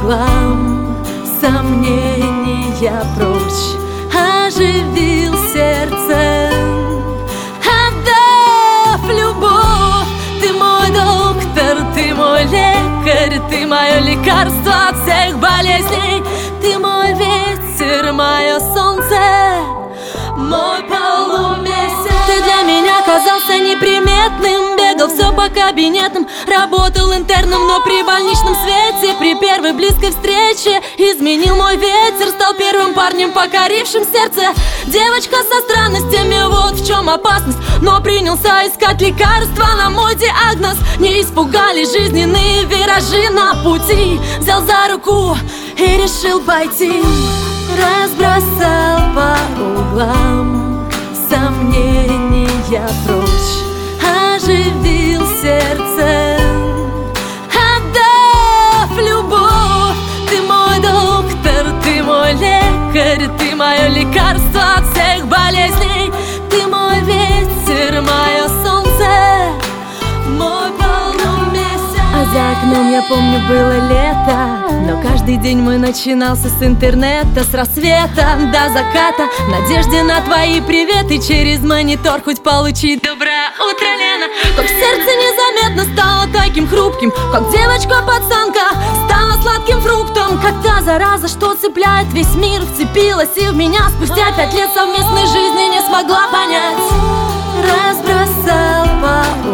углам, сомнения прочь, оживил сердце. Отдав любовь, ты мой доктор, ты мой лекарь, ты мое лекарство от всех болезней. Ты мой ветер, мое солнце, мой полумесяц. Ты для меня казался неприметным, бегал все по кабинетам, работал интерном, но при больничном свете, при первой близкой встрече изменил мой ветер, стал первым парнем, покорившим сердце. Девочка со странностями, вот в чем опасность, но принялся искать лекарства на мой диагноз. Не испугали жизненные виражи на пути, взял за руку и решил пойти. Разбросал по углам сомнения прочь, оживил сердце. Отдав любовь, ты мой доктор, ты мой лекарь, ты мое лекарство от всех болезней. Ты мой ветер, мое солнце, мой полумесяц. А за окном, я помню, было лето, но каждый день мой начинался с интернета, с рассвета до заката, в надежде на твои приветы через монитор хоть получить доброе утро, Лена. Как сердце незаметно стало таким хрупким, как девочка-пацанка стала сладким фруктом, как та зараза, что цепляет весь мир, вцепилась и в меня спустя 5 лет совместной жизни не смогла понять. Разбросал по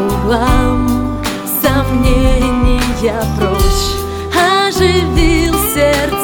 углам сомнения прочь, оживил сердце.